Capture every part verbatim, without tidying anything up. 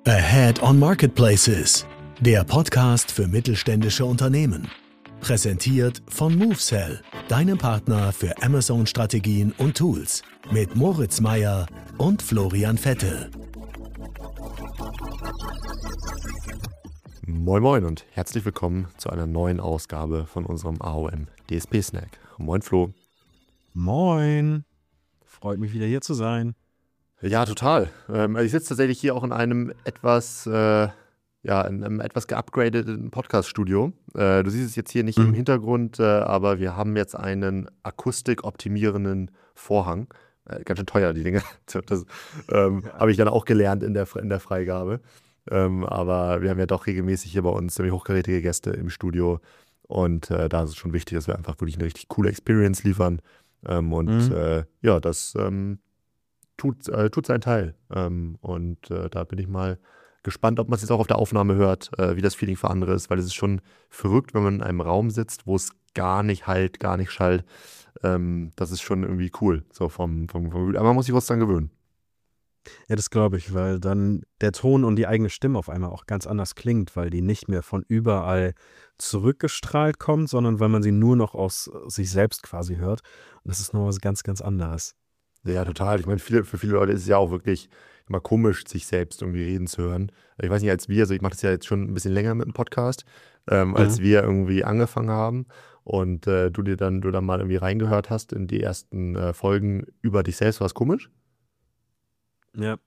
Ahead on Marketplaces, der Podcast für mittelständische Unternehmen. Präsentiert von MoveSell, deinem Partner für Amazon-Strategien und Tools. Mit Moritz Meyer und Florian Vettel. Moin Moin und herzlich willkommen zu einer neuen Ausgabe von unserem A O M D S P-Snack. Moin Flo. Moin. Freut mich wieder hier zu sein. Ja, total. Ähm, ich sitze tatsächlich hier auch in einem etwas, äh, ja, in einem etwas geupgradeten Podcast-Studio. Äh, du siehst es jetzt hier nicht mhm. im Hintergrund, äh, aber wir haben jetzt einen akustikoptimierenden Vorhang. Äh, ganz schön teuer, die Dinge. Das ähm, ja. habe ich dann auch gelernt in der, in der Freigabe. Ähm, aber wir haben ja doch regelmäßig hier bei uns ziemlich hochkarätige Gäste im Studio. Und äh, da ist es schon wichtig, dass wir einfach wirklich eine richtig coole Experience liefern. Ähm, und mhm. äh, ja, das ähm, Tut, äh, tut seinen Teil. Ähm, und äh, da bin ich mal gespannt, ob man es jetzt auch auf der Aufnahme hört, äh, wie das Feeling für andere ist, weil es ist schon verrückt, wenn man in einem Raum sitzt, wo es gar nicht halt, gar nicht schallt. Ähm, das ist schon irgendwie cool, so vom, vom, vom aber man muss sich was dran gewöhnen. Ja, das glaube ich, weil dann der Ton und die eigene Stimme auf einmal auch ganz anders klingt, weil die nicht mehr von überall zurückgestrahlt kommt, sondern weil man sie nur noch aus sich selbst quasi hört. Und das ist noch was ganz, ganz anderes. Ja, total. Ich meine, viele, für viele Leute ist es ja auch wirklich immer komisch, sich selbst irgendwie reden zu hören. Ich weiß nicht, als wir, also ich mache das ja jetzt schon ein bisschen länger mit dem Podcast, ähm, mhm. als wir irgendwie angefangen haben und äh, du dir dann, du dann mal irgendwie reingehört hast in die ersten äh, Folgen über dich selbst, war es komisch? Ja.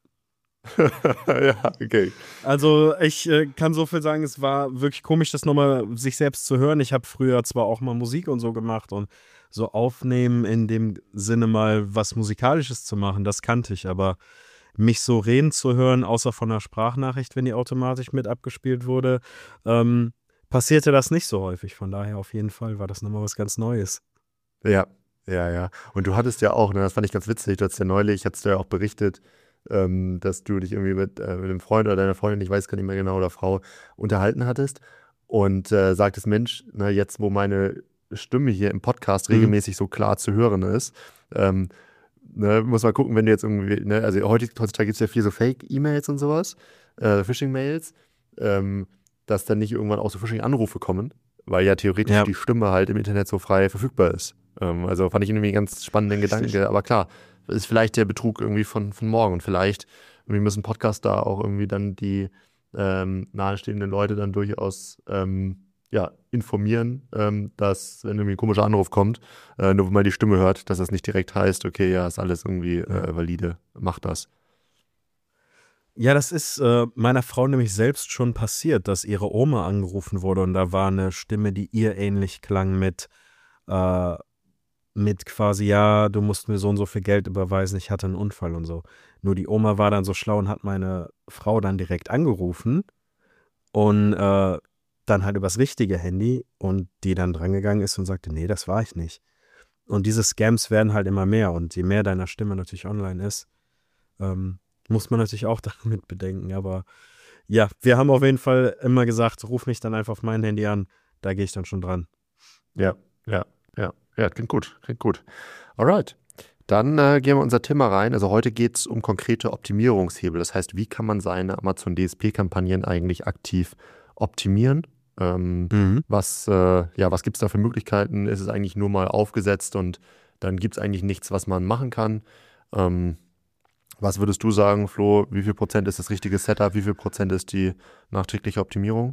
Ja, okay. Also ich äh, kann so viel sagen, es war wirklich komisch, das nochmal sich selbst zu hören. Ich habe früher zwar auch mal Musik und so gemacht und so aufnehmen in dem Sinne mal was Musikalisches zu machen, das kannte ich, aber mich so reden zu hören, außer von einer Sprachnachricht, wenn die automatisch mit abgespielt wurde, ähm, passierte das nicht so häufig. Von daher auf jeden Fall war das nochmal was ganz Neues. Ja, ja, ja. Und du hattest ja auch, ne, das fand ich ganz witzig, du hast ja neulich, hast du ja auch berichtet, ähm, dass du dich irgendwie mit, äh, mit einem Freund oder deiner Freundin, ich weiß gar nicht mehr genau, oder Frau, unterhalten hattest und äh, sagtest, Mensch, na, jetzt wo meine Stimme hier im Podcast regelmäßig mhm. so klar zu hören ist, ähm, ne, muss man gucken, wenn du jetzt irgendwie, ne, also heutzutage gibt es ja viel so Fake-E-Mails und sowas, äh, Phishing-Mails, ähm, dass dann nicht irgendwann auch so Phishing-Anrufe kommen, weil ja theoretisch ja. die Stimme halt im Internet so frei verfügbar ist. Ähm, also fand ich irgendwie einen ganz spannenden Gedanke, aber klar, ist vielleicht der Betrug irgendwie von, von morgen. Vielleicht irgendwie müssen Podcaster auch irgendwie dann die ähm, nahestehenden Leute dann durchaus ähm, ja, informieren, ähm, dass, wenn irgendwie ein komischer Anruf kommt, äh, nur wenn man die Stimme hört, dass das nicht direkt heißt, okay, ja, ist alles irgendwie äh, valide, macht das. Ja, das ist äh, meiner Frau nämlich selbst schon passiert, dass ihre Oma angerufen wurde und da war eine Stimme, die ihr ähnlich klang mit äh, mit quasi, ja, du musst mir so und so viel Geld überweisen, ich hatte einen Unfall und so. Nur die Oma war dann so schlau und hat meine Frau dann direkt angerufen und äh, dann halt übers richtige Handy und die dann drangegangen ist und sagte, nee, das war ich nicht. Und diese Scams werden halt immer mehr und je mehr deiner Stimme natürlich online ist, ähm, muss man natürlich auch damit bedenken. Aber ja, wir haben auf jeden Fall immer gesagt, ruf mich dann einfach auf mein Handy an, da gehe ich dann schon dran. Ja, ja, ja. Ja, klingt gut, klingt gut. Alright, dann äh, gehen wir unser Thema rein. Also heute geht es um konkrete Optimierungshebel. Das heißt, wie kann man seine Amazon D S P-Kampagnen eigentlich aktiv optimieren? Ähm, mhm. Was, äh, ja, was gibt es da für Möglichkeiten? Ist es eigentlich nur mal aufgesetzt und dann gibt es eigentlich nichts, was man machen kann? Ähm, was würdest du sagen, Flo? Wie viel Prozent ist das richtige Setup? Wie viel Prozent ist die nachträgliche Optimierung?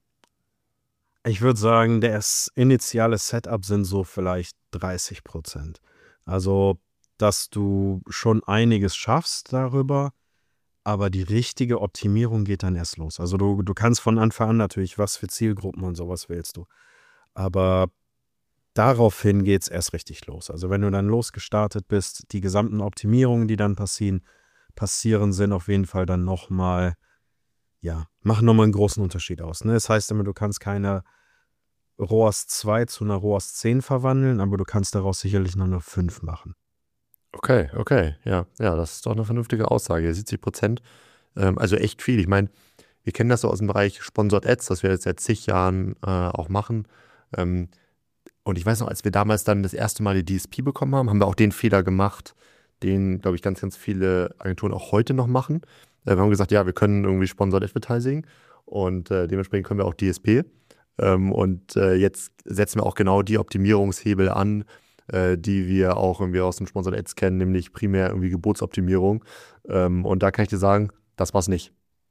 Ich würde sagen, das initiale Setup sind so vielleicht dreißig Prozent. Also, dass du schon einiges schaffst darüber, aber die richtige Optimierung geht dann erst los. Also du, du kannst von Anfang an natürlich, was für Zielgruppen und sowas wählst du. Aber daraufhin geht es erst richtig los. Also wenn du dann losgestartet bist, die gesamten Optimierungen, die dann passieren, passieren sind auf jeden Fall dann nochmal, ja, machen nochmal einen großen Unterschied aus. Ne? Das heißt immer, du kannst keine R O A S zwei zu einer R O A S zehn verwandeln, aber du kannst daraus sicherlich noch eine fünf machen. Okay, okay, ja, ja, das ist doch eine vernünftige Aussage. siebzig Prozent, ähm, also echt viel. Ich meine, wir kennen das so aus dem Bereich Sponsored Ads, das wir jetzt seit zig Jahren äh, auch machen. Ähm, und ich weiß noch, als wir damals dann das erste Mal die D S P bekommen haben, haben wir auch den Fehler gemacht, den, glaube ich, ganz, ganz viele Agenturen auch heute noch machen. Äh, wir haben gesagt, ja, wir können irgendwie Sponsored Advertising und äh, dementsprechend können wir auch D S P. Ähm, und äh, jetzt setzen wir auch genau die Optimierungshebel an, äh, die wir auch irgendwie aus dem Sponsored Ads kennen, nämlich primär irgendwie Gebotsoptimierung. Ähm, und da kann ich dir sagen, das war's nicht.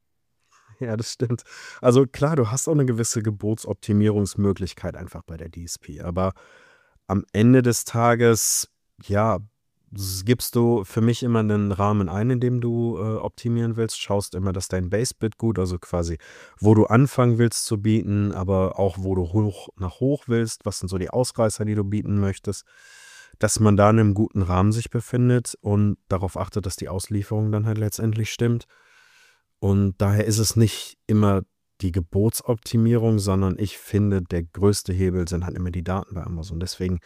Ja, das stimmt. Also klar, du hast auch eine gewisse Gebotsoptimierungsmöglichkeit einfach bei der D S P, aber am Ende des Tages, ja, s- gibst du für mich immer einen Rahmen ein, in dem du äh, optimieren willst, schaust immer, dass dein Base-Bid gut, also quasi, wo du anfangen willst zu bieten, aber auch wo du hoch nach hoch willst, was sind so die Ausreißer, die du bieten möchtest, dass man da in einem guten Rahmen sich befindet und darauf achtet, dass die Auslieferung dann halt letztendlich stimmt. Und daher ist es nicht immer die Gebotsoptimierung, sondern ich finde, der größte Hebel sind halt immer die Daten bei Amazon. Deswegen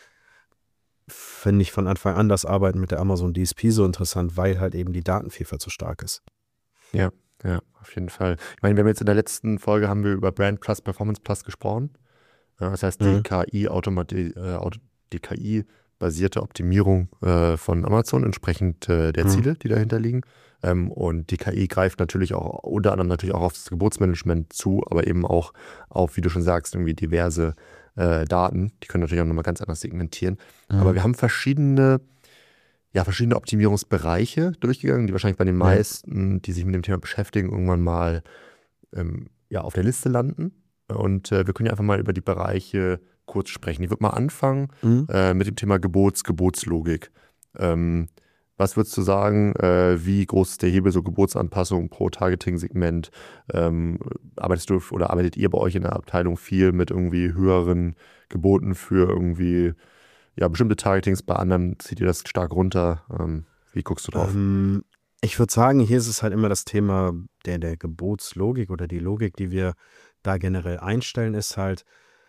finde ich von Anfang an das Arbeiten mit der Amazon D S P so interessant, weil halt eben die Datenvielfalt so stark ist. Ja, ja, auf jeden Fall. Ich meine, wir haben jetzt in der letzten Folge haben wir über Brand Plus, Performance Plus gesprochen. Ja, das heißt, die Mhm. K I automati äh, auto die K I-basierte Optimierung äh, von Amazon entsprechend äh, der Mhm. Ziele, die dahinter liegen. Ähm, und die K I greift natürlich auch unter anderem natürlich auch auf das Gebotsmanagement zu, aber eben auch auf, wie du schon sagst, irgendwie diverse äh, Daten. Die können natürlich auch nochmal ganz anders segmentieren. Aber Mhm. wir haben verschiedene, ja, verschiedene Optimierungsbereiche durchgegangen, die wahrscheinlich bei den Ja. meisten, die sich mit dem Thema beschäftigen, irgendwann mal ähm, ja, auf der Liste landen. Und äh, wir können ja einfach mal über die Bereiche kurz sprechen. Ich würde mal anfangen Mhm. äh, mit dem Thema Gebots, Gebotslogik. Ähm, was würdest du sagen, äh, wie groß ist der Hebel, so Gebotsanpassung pro Targeting-Segment? Ähm, arbeitest du oder arbeitet ihr bei euch in der Abteilung viel mit irgendwie höheren Geboten für irgendwie ja, bestimmte Targetings, bei anderen zieht ihr das stark runter? Ähm, wie guckst du drauf? Ähm, ich würde sagen, hier ist es halt immer das Thema der, der Gebotslogik oder die Logik, die wir da generell einstellen, ist halt,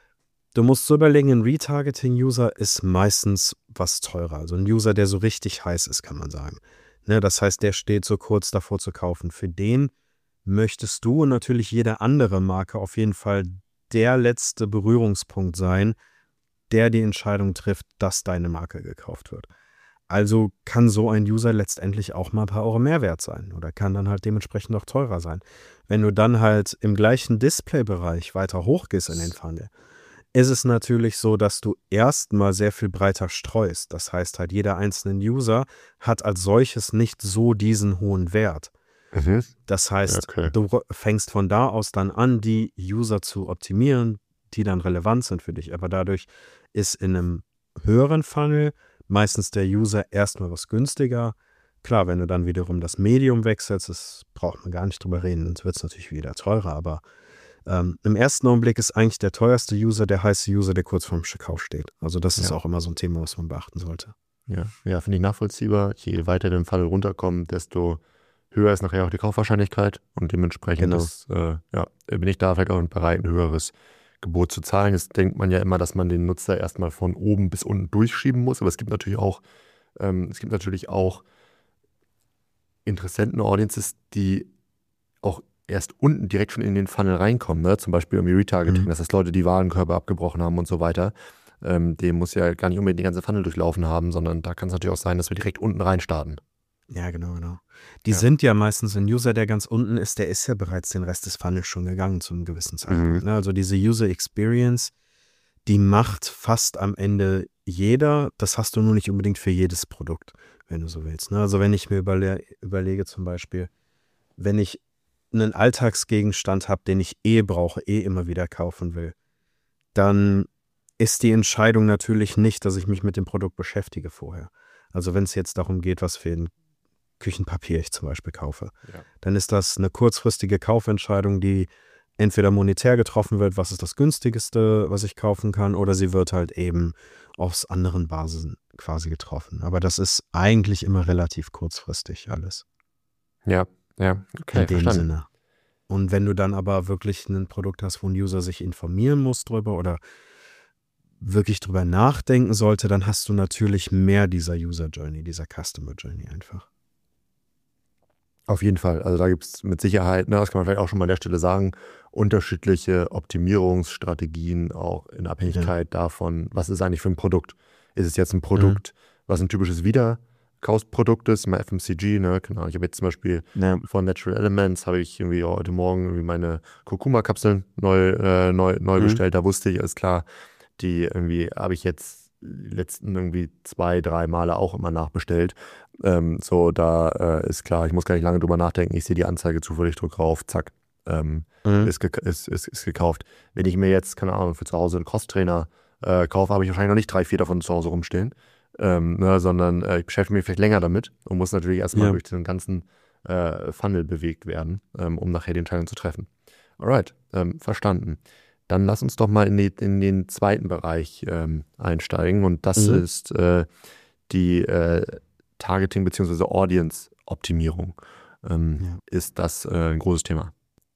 du musst so überlegen, ein Retargeting-User ist meistens was teurer. Also ein User, der so richtig heiß ist, kann man sagen. Ne, das heißt, der steht so kurz davor zu kaufen. Für den möchtest du und natürlich jede andere Marke auf jeden Fall der letzte Berührungspunkt sein, der die Entscheidung trifft, dass deine Marke gekauft wird. Also kann so ein User letztendlich auch mal ein paar Euro mehr wert sein oder kann dann halt dementsprechend auch teurer sein. Wenn du dann halt im gleichen Displaybereich weiter hochgehst in den Funnel, ist es natürlich so, dass du erstmal sehr viel breiter streust. Das heißt halt, jeder einzelne User hat als solches nicht so diesen hohen Wert. Mhm. Das Ja, heißt, okay. du fängst von da aus dann an, die User zu optimieren, die dann relevant sind für dich. Aber dadurch ist in einem höheren Funnel meistens der User erstmal was günstiger. Klar, wenn du dann wiederum das Medium wechselst, das braucht man gar nicht drüber reden, dann wird es natürlich wieder teurer. Aber ähm, im ersten Augenblick ist eigentlich der teuerste User der heiße User, der kurz vorm Kauf steht. Also das ist Ja. auch immer so ein Thema, was man beachten sollte. Ja, ja, finde ich nachvollziehbar. Je weiter der Funnel runterkommt, desto höher ist nachher auch die Kaufwahrscheinlichkeit und dementsprechend Genau. ist, äh, ja, bin ich da vielleicht auch bereit, ein höheres Gebot zu zahlen. Jetzt denkt man ja immer, dass man den Nutzer erstmal von oben bis unten durchschieben muss, aber es gibt natürlich auch, ähm, es gibt natürlich auch Interessenten-Audiences, die auch erst unten direkt schon in den Funnel reinkommen, ne? Zum Beispiel irgendwie Retargeting, Mhm. das heißt Leute, die Warenkörbe abgebrochen haben und so weiter. Ähm, dem muss ja gar nicht unbedingt die ganze Funnel durchlaufen haben, sondern da kann es natürlich auch sein, dass wir direkt unten rein starten. Ja, genau, genau. Die Ja. sind ja meistens ein User, der ganz unten ist, der ist ja bereits den Rest des Funnels schon gegangen zu einem gewissen Zeitpunkt. Mhm. Ne? Also diese User Experience, die macht fast am Ende jeder. Das hast du nur nicht unbedingt für jedes Produkt, wenn du so willst. Ne? Also wenn ich mir überle überlege zum Beispiel, wenn ich einen Alltagsgegenstand habe, den ich eh brauche, eh immer wieder kaufen will, dann ist die Entscheidung natürlich nicht, dass ich mich mit dem Produkt beschäftige vorher. Also wenn es jetzt darum geht, was für ein Küchenpapier ich zum Beispiel kaufe, Ja. dann ist das eine kurzfristige Kaufentscheidung, die entweder monetär getroffen wird, was ist das günstigste, was ich kaufen kann, oder sie wird halt eben aus anderen Basen quasi getroffen. Aber das ist eigentlich immer relativ kurzfristig alles. Ja, ja, okay, in dem verstanden. Sinne. Und wenn du dann aber wirklich ein Produkt hast, wo ein User sich informieren muss drüber oder wirklich drüber nachdenken sollte, dann hast du natürlich mehr dieser User Journey, dieser Customer Journey einfach. Auf jeden Fall. Also da gibt es mit Sicherheit, ne, das kann man vielleicht auch schon mal an der Stelle sagen, unterschiedliche Optimierungsstrategien auch in Abhängigkeit davon, was ist eigentlich für ein Produkt. Ist es jetzt ein Produkt, was ein typisches Wieder, kaufst Produkte, ist immer F M C G, ne? Genau. Ich habe jetzt zum Beispiel Ja. von Natural Elements habe ich irgendwie heute Morgen irgendwie meine Kurkuma-Kapseln neu, äh, neu, neu Mhm. bestellt. Da wusste ich, alles klar, die irgendwie habe ich jetzt die letzten irgendwie zwei, drei Male auch immer nachbestellt. Ähm, so, da äh, ist klar, ich muss gar nicht lange drüber nachdenken. Ich sehe die Anzeige zufällig, drücke drauf, zack, ähm, Mhm. ist, gek- ist, ist, ist gekauft. Wenn ich mir jetzt, keine Ahnung, für zu Hause einen Crosstrainer äh, kaufe, habe ich wahrscheinlich noch nicht drei, vier davon zu Hause rumstehen. Ähm, ne, sondern äh, ich beschäftige mich vielleicht länger damit und muss natürlich erstmal Ja. durch den ganzen äh, Funnel bewegt werden, ähm, um nachher die Entscheidung zu treffen. Alright, ähm, verstanden. Dann lass uns doch mal in, die, in den zweiten Bereich ähm, einsteigen und das Mhm. ist äh, die äh, Targeting- bzw. Audience-Optimierung. Ähm, Ja. Ist das äh, ein großes Thema?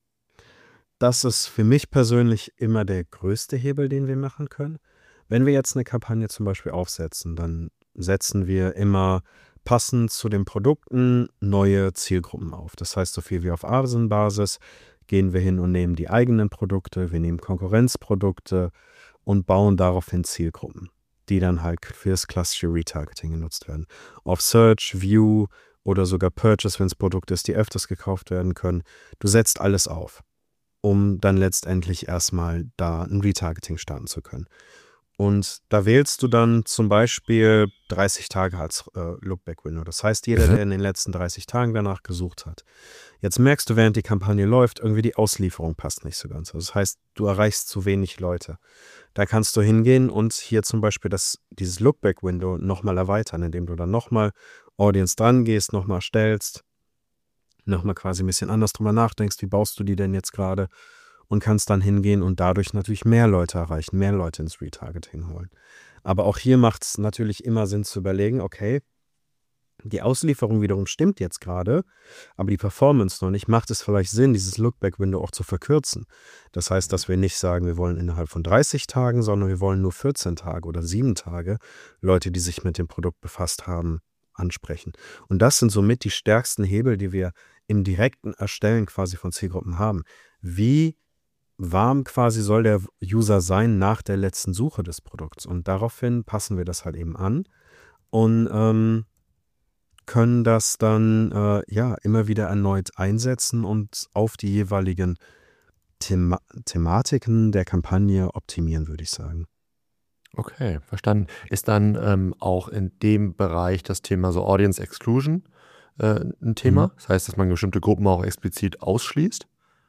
Das ist für mich persönlich immer der größte Hebel, den wir machen können. Wenn wir jetzt eine Kampagne zum Beispiel aufsetzen, dann setzen wir immer passend zu den Produkten neue Zielgruppen auf. Das heißt, so viel wie auf Asenbasis gehen wir hin und nehmen die eigenen Produkte, wir nehmen Konkurrenzprodukte und bauen daraufhin Zielgruppen, die dann halt für das klassische Retargeting genutzt werden. Auf Search, View oder sogar Purchase, wenn es Produkte ist, die öfters gekauft werden können. Du setzt alles auf, um dann letztendlich erstmal da ein Retargeting starten zu können. Und da wählst du dann zum Beispiel dreißig Tage als äh, Lookback-Window. Das heißt, jeder, Mhm. der in den letzten dreißig Tagen danach gesucht hat. Jetzt merkst du, während die Kampagne läuft, irgendwie die Auslieferung passt nicht so ganz. Also das heißt, du erreichst zu wenig Leute. Da kannst du hingehen und hier zum Beispiel das, dieses Lookback-Window nochmal erweitern, indem du dann nochmal Audience dran gehst, nochmal stellst, nochmal quasi ein bisschen anders drüber nachdenkst, wie baust du die denn jetzt gerade und kannst dann hingehen und dadurch natürlich mehr Leute erreichen, mehr Leute ins Retargeting holen. Aber auch hier macht es natürlich immer Sinn zu überlegen, okay, die Auslieferung wiederum stimmt jetzt gerade, aber die Performance noch nicht. Macht es vielleicht Sinn, dieses Lookback-Window auch zu verkürzen? Das heißt, dass wir nicht sagen, wir wollen innerhalb von dreißig Tagen, sondern wir wollen nur vierzehn Tage oder sieben Tage Leute, die sich mit dem Produkt befasst haben, ansprechen. Und das sind somit die stärksten Hebel, die wir im direkten Erstellen quasi von Zielgruppen haben. Wie warm quasi soll der User sein nach der letzten Suche des Produkts? Und daraufhin passen wir das halt eben an und ähm, können das dann äh, ja immer wieder erneut einsetzen und auf die jeweiligen Thema Thematiken der Kampagne optimieren, würde ich sagen. Okay, verstanden. Ist dann ähm, auch in dem Bereich das Thema so Audience Exclusion äh, ein Thema? Mhm. Das heißt, dass man bestimmte Gruppen auch explizit ausschließt?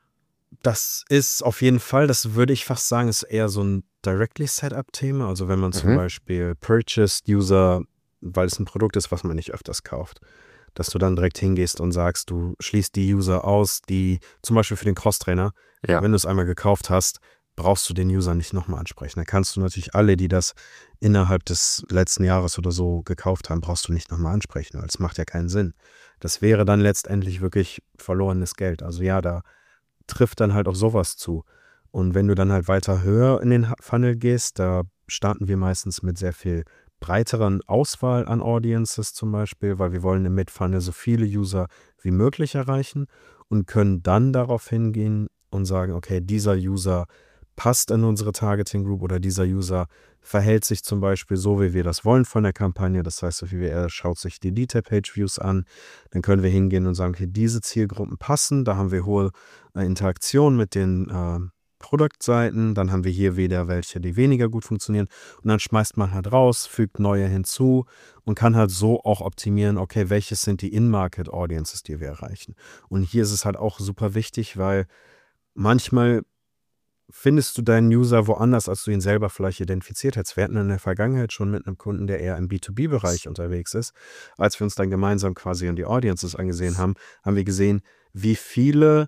Das ist auf jeden Fall, das würde ich fast sagen, ist eher so ein Directly Setup-Thema. Also wenn man zum Mhm. Beispiel Purchased User, weil es ein Produkt ist, was man nicht öfters kauft, dass du dann direkt hingehst und sagst, du schließt die User aus, die zum Beispiel für den Crosstrainer, Ja. wenn du es einmal gekauft hast, brauchst du den User nicht nochmal ansprechen. Da kannst du natürlich alle, die das innerhalb des letzten Jahres oder so gekauft haben, brauchst du nicht nochmal ansprechen, weil es macht ja keinen Sinn. Das wäre dann letztendlich wirklich verlorenes Geld. Also ja, da trifft dann halt auf sowas zu. Und wenn du dann halt weiter höher in den Funnel gehst, da starten wir meistens mit sehr viel breiteren Auswahl an Audiences zum Beispiel, weil wir wollen im Mid-Funnel so viele User wie möglich erreichen und können dann darauf hingehen und sagen, okay, dieser User passt in unsere Targeting Group oder dieser User verhält sich zum Beispiel so, wie wir das wollen von der Kampagne. Das heißt, so wie wir, er schaut sich die Detail-Page-Views an, dann können wir hingehen und sagen, okay, diese Zielgruppen passen, da haben wir hohe äh, Interaktion mit den äh, Produktseiten, dann haben wir hier wieder welche, die weniger gut funktionieren und dann schmeißt man halt raus, fügt neue hinzu und kann halt so auch optimieren, okay, welches sind die In-Market-Audiences, die wir erreichen. Und hier ist es halt auch super wichtig, weil manchmal findest du deinen User woanders, als du ihn selber vielleicht identifiziert hättest. Wir hatten in der Vergangenheit schon mit einem Kunden, der eher im B zwei B-Bereich unterwegs ist. Als wir uns dann gemeinsam quasi an die Audiences angesehen haben, haben wir gesehen, wie viele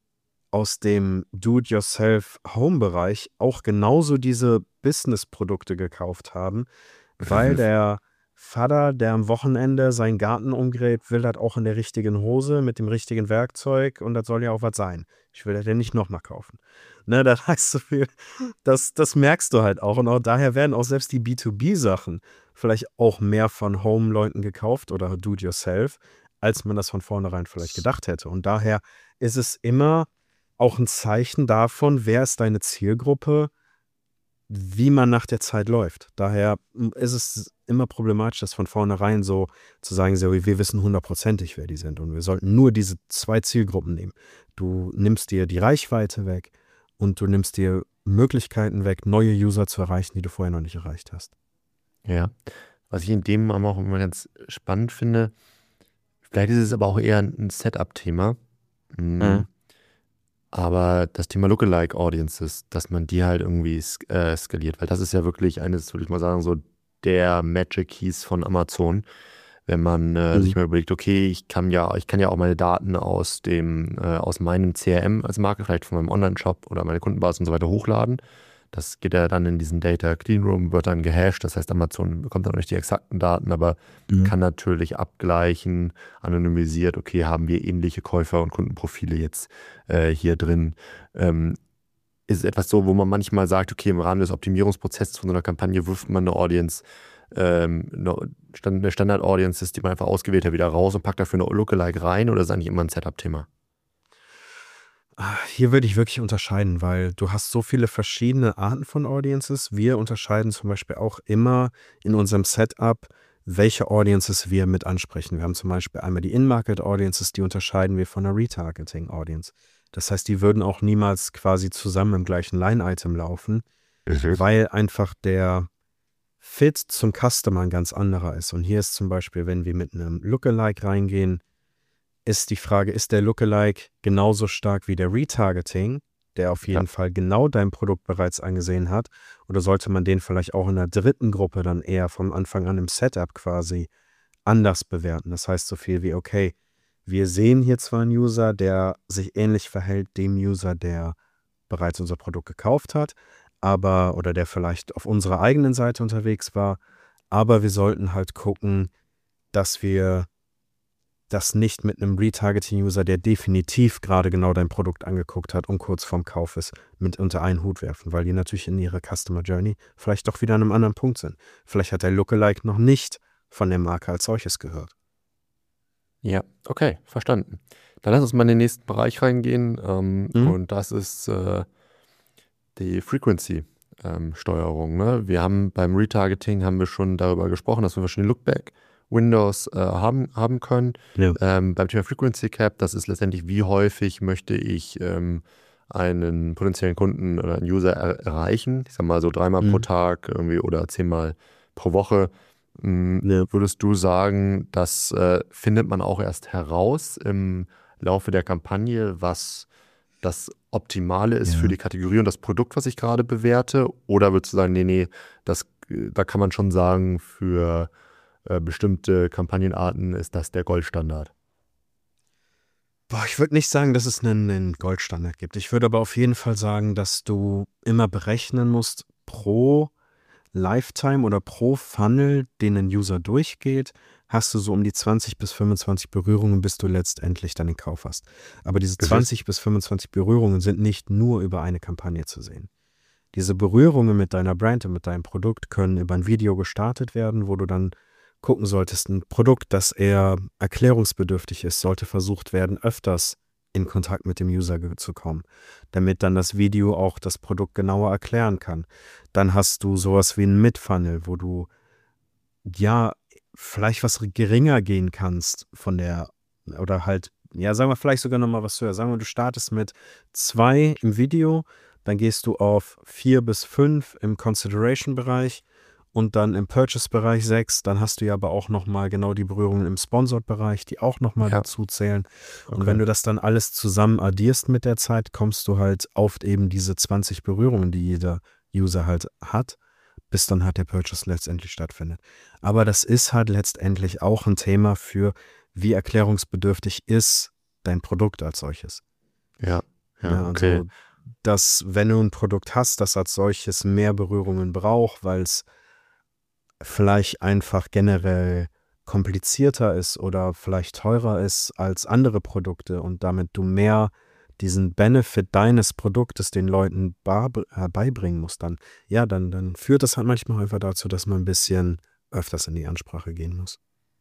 aus dem Do-it-yourself-Home-Bereich auch genauso diese Business-Produkte gekauft haben, weil der Vater, der am Wochenende seinen Garten umgräbt, will das auch in der richtigen Hose mit dem richtigen Werkzeug und das soll ja auch was sein. Ich will das ja nicht nochmal kaufen. Ne, das heißt so viel, das, das merkst du halt auch und auch daher werden auch selbst die B zwei B-Sachen vielleicht auch mehr von Home-Leuten gekauft oder Do-it-yourself, als man das von vornherein vielleicht gedacht hätte. Und daher ist es immer auch ein Zeichen davon, wer ist deine Zielgruppe, wie man nach der Zeit läuft. Daher ist es immer problematisch, das von vornherein so zu sagen, so, wir wissen hundertprozentig, wer die sind und wir sollten nur diese zwei Zielgruppen nehmen. Du nimmst dir die Reichweite weg und du nimmst dir Möglichkeiten weg, neue User zu erreichen, die du vorher noch nicht erreicht hast. Ja, was ich in dem aber auch immer ganz spannend finde, vielleicht ist es aber auch eher ein Setup-Thema, mhm. Mhm. aber das Thema Lookalike Audiences, dass man die halt irgendwie sk- äh, skaliert, weil das ist ja wirklich eines, würde ich mal sagen, so der Magic Keys von Amazon, wenn man äh, Mhm. sich mal überlegt, okay, ich kann ja, ich kann ja auch meine Daten aus dem, äh, aus meinem C R M als Marke, vielleicht von meinem Online-Shop oder meine Kundenbasis und so weiter hochladen. Das geht ja dann in diesen Data Clean Room, wird dann gehasht, das heißt, Amazon bekommt dann noch nicht die exakten Daten, aber Mhm. kann natürlich abgleichen, anonymisiert, okay, haben wir ähnliche Käufer- und Kundenprofile jetzt äh, hier drin. Ähm, ist es etwas so, wo man manchmal sagt, okay, im Rahmen des Optimierungsprozesses von so einer Kampagne wirft man eine Audience, ähm, eine Stand- eine Standard-Audience, die man einfach ausgewählt hat, wieder raus und packt dafür eine Lookalike rein, oder ist das eigentlich immer ein Setup-Thema? Ah, Hier würde ich wirklich unterscheiden, weil du hast so viele verschiedene Arten von Audiences. Wir unterscheiden zum Beispiel auch immer in unserem Setup, welche Audiences wir mit ansprechen. Wir haben zum Beispiel einmal die In-Market-Audiences, die unterscheiden wir von einer Retargeting-Audience. Das heißt, die würden auch niemals quasi zusammen im gleichen Line-Item laufen, weil einfach der Fit zum Customer ein ganz anderer ist. Und hier ist zum Beispiel, wenn wir mit einem Lookalike reingehen, ist die Frage, ist der Lookalike genauso stark wie der Retargeting, der auf jeden Ja. Fall genau dein Produkt bereits angesehen hat? Oder sollte man den vielleicht auch in der dritten Gruppe dann eher von Anfang an im Setup quasi anders bewerten? Das heißt so viel wie, okay, wir sehen hier zwar einen User, der sich ähnlich verhält dem User, der bereits unser Produkt gekauft hat, aber oder der vielleicht auf unserer eigenen Seite unterwegs war, aber wir sollten halt gucken, dass wir das nicht mit einem Retargeting-User, der definitiv gerade genau dein Produkt angeguckt hat und kurz vorm Kauf ist, mit unter einen Hut werfen, weil die natürlich in ihrer Customer Journey vielleicht doch wieder an einem anderen Punkt sind. Vielleicht hat der Lookalike noch nicht von der Marke als solches gehört. Ja, okay, verstanden. Dann lass uns mal in den nächsten Bereich reingehen, ähm, Mhm. und das ist äh, die Frequency-Steuerung. Ne? Wir haben beim Retargeting haben wir schon darüber gesprochen, dass wir verschiedene Lookback-Windows äh, haben, haben können. Ja. Ähm, beim Thema Frequency Cap, das ist letztendlich, wie häufig möchte ich ähm, einen potenziellen Kunden oder einen User er erreichen. Ich sag mal so dreimal Mhm. pro Tag irgendwie oder zehnmal pro Woche. Mm, Ja. Würdest du sagen, das äh, findet man auch erst heraus im Laufe der Kampagne, was das Optimale ist Ja. für die Kategorie und das Produkt, was ich gerade bewerte? Oder würdest du sagen, nee, nee, das, äh, da kann man schon sagen, für äh, bestimmte Kampagnenarten ist das der Goldstandard? Boah, ich würde nicht sagen, dass es einen, einen Goldstandard gibt. Ich würde aber auf jeden Fall sagen, dass du immer berechnen musst pro Lifetime oder pro Funnel, den ein User durchgeht, hast du so um die zwanzig bis fünfundzwanzig Berührungen, bis du letztendlich dann den Kauf hast. Aber diese Mhm. zwanzig bis fünfundzwanzig Berührungen sind nicht nur über eine Kampagne zu sehen. Diese Berührungen mit deiner Brand und mit deinem Produkt können über ein Video gestartet werden, wo du dann gucken solltest, ein Produkt, das eher erklärungsbedürftig ist, sollte versucht werden, öfters in Kontakt mit dem User ge- zu kommen, damit dann das Video auch das Produkt genauer erklären kann. Dann hast du sowas wie einen Mid-Funnel, wo du ja vielleicht was geringer gehen kannst von der, oder halt, ja, sagen wir vielleicht sogar nochmal was höher. Sagen wir, du startest mit zwei im Video, dann gehst du auf vier bis fünf im Consideration-Bereich und dann im Purchase-Bereich sechs. Dann hast du ja aber auch nochmal genau die Berührungen im Sponsored-Bereich, die auch nochmal Ja. dazu zählen. Und Okay. wenn du das dann alles zusammen addierst mit der Zeit, kommst du halt auf eben diese zwanzig Berührungen, die jeder User halt hat, bis dann halt der Purchase letztendlich stattfindet. Aber das ist halt letztendlich auch ein Thema für, wie erklärungsbedürftig ist dein Produkt als solches. Ja, ja, Ja, okay. also, dass wenn du ein Produkt hast, das als solches mehr Berührungen braucht, weil es vielleicht einfach generell komplizierter ist oder vielleicht teurer ist als andere Produkte und damit du mehr diesen Benefit deines Produktes den Leuten bar, äh, beibringen musst, dann, ja, dann, dann führt das halt manchmal einfach dazu, dass man ein bisschen öfters in die Ansprache gehen muss.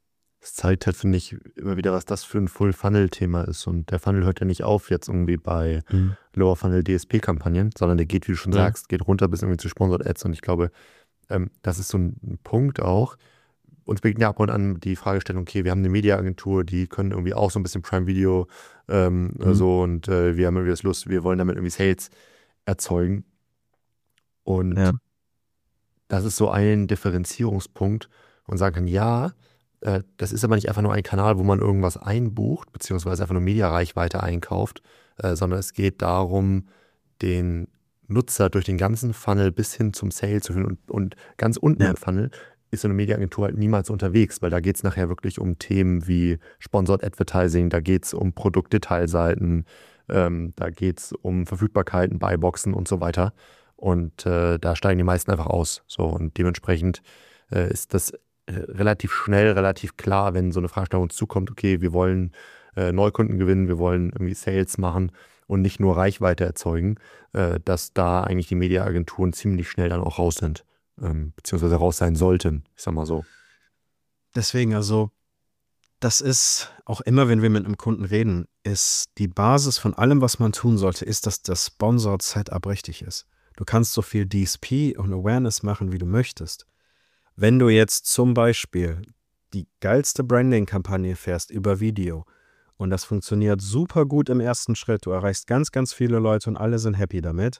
Das zeigt halt, finde ich, immer wieder, was das für ein Full-Funnel-Thema ist. Und der Funnel hört ja nicht auf jetzt irgendwie bei Mhm. Lower-Funnel-D S P-Kampagnen, sondern der geht, wie du schon Ja. sagst, geht runter bis irgendwie zu Sponsored Ads. Und ich glaube, ähm, das ist so ein, ein Punkt auch. Uns begegnet ja ab und an die Fragestellung, okay, wir haben eine Mediaagentur, die können irgendwie auch so ein bisschen Prime-Video ähm, Mhm. so und äh, wir haben irgendwie das Lust, wir wollen damit irgendwie Sales erzeugen. Und Ja. das ist so ein Differenzierungspunkt und sagen kann, ja, äh, das ist aber nicht einfach nur ein Kanal, wo man irgendwas einbucht, beziehungsweise einfach nur Mediareichweite einkauft, äh, sondern es geht darum, den Nutzer durch den ganzen Funnel bis hin zum Sale zu führen. Und, und ganz unten Ja. im Funnel ist so eine Mediaagentur halt niemals unterwegs, weil da geht es nachher wirklich um Themen wie Sponsored Advertising, da geht es um Produktdetailseiten, ähm, da geht es um Verfügbarkeiten, Buyboxen und so weiter. Und äh, da steigen die meisten einfach aus. So, und dementsprechend äh, ist das äh, relativ schnell, relativ klar, wenn so eine Fragestellung uns zukommt, okay, wir wollen äh, Neukunden gewinnen, wir wollen irgendwie Sales machen und nicht nur Reichweite erzeugen, äh, dass da eigentlich die Mediaagenturen ziemlich schnell dann auch raus sind, ähm, beziehungsweise raus sein sollten, ich sag mal so. Deswegen, also, das ist auch immer, wenn wir mit einem Kunden reden, ist die Basis von allem, was man tun sollte, ist, dass das Sponsored Setup richtig ist. Du kannst so viel D S P und Awareness machen, wie du möchtest. Wenn du jetzt zum Beispiel die geilste Branding-Kampagne fährst über Video und das funktioniert super gut im ersten Schritt, du erreichst ganz, ganz viele Leute und alle sind happy damit,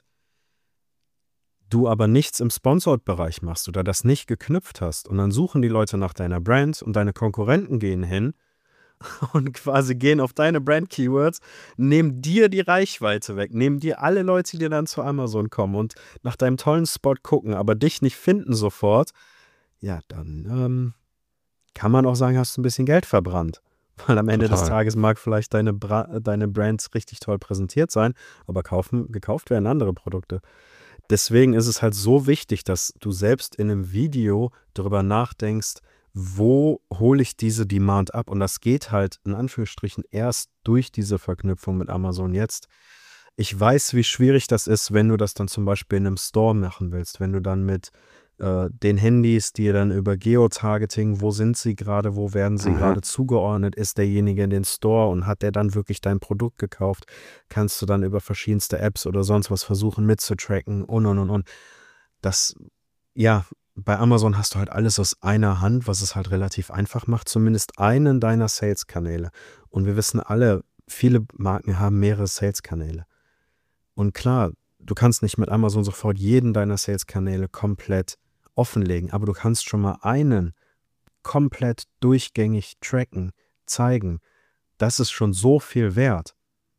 du aber nichts im Sponsored-Bereich machst oder das nicht geknüpft hast und dann suchen die Leute nach deiner Brand und deine Konkurrenten gehen hin und quasi gehen auf deine Brand-Keywords, nehmen dir die Reichweite weg, nehmen dir alle Leute, die dann zu Amazon kommen und nach deinem tollen Spot gucken, aber dich nicht finden sofort, ja, dann ähm, kann man auch sagen, hast du ein bisschen Geld verbrannt. Weil am Ende des Total. Tages mag vielleicht deine, Bra deine Brands richtig toll präsentiert sein, aber kaufen, gekauft werden andere Produkte. Deswegen ist es halt so wichtig, dass du selbst in einem Video darüber nachdenkst, wo hole ich diese Demand ab? Und das geht halt in Anführungsstrichen erst durch diese Verknüpfung mit Amazon jetzt. Ich weiß, wie schwierig das ist, wenn du das dann zum Beispiel in einem Store machen willst, wenn du dann mit äh, den Handys, die dann über Geotargeting, wo sind sie gerade, wo werden sie Mhm. gerade zugeordnet, ist derjenige in den Store und hat der dann wirklich dein Produkt gekauft, kannst du dann über verschiedenste Apps oder sonst was versuchen mitzutracken und und und und. Das, ja, bei Amazon hast du halt alles aus einer Hand, was es halt relativ einfach macht, zumindest einen deiner Sales-Kanäle. Und wir wissen alle, viele Marken haben mehrere Sales-Kanäle. Und klar, du kannst nicht mit Amazon sofort jeden deiner Sales-Kanäle komplett offenlegen, aber du kannst schon mal einen komplett durchgängig tracken, zeigen. Das ist schon so viel wert.